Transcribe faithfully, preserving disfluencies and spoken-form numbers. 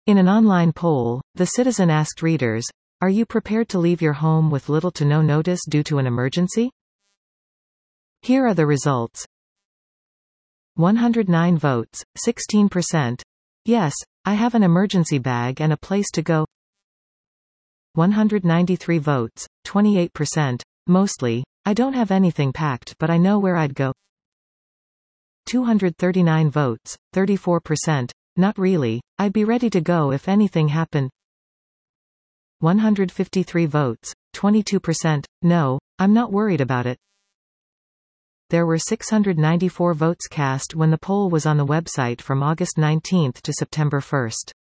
In an online poll, the Citizen asked readers, "Are you prepared to leave your home with little to no notice due to an emergency?" Here are the results. one hundred nine votes, sixteen percent. Yes, I have an emergency bag and a place to go. one hundred ninety-three votes, twenty-eight percent. Mostly, I don't have anything packed but I know where I'd go. two hundred thirty-nine votes, thirty-four percent. Not really, I'd be ready to go if anything happened. one hundred fifty-three votes, twenty-two percent. No, I'm not worried about it. There were six hundred ninety-four votes cast when the poll was on the website from August nineteenth to September first.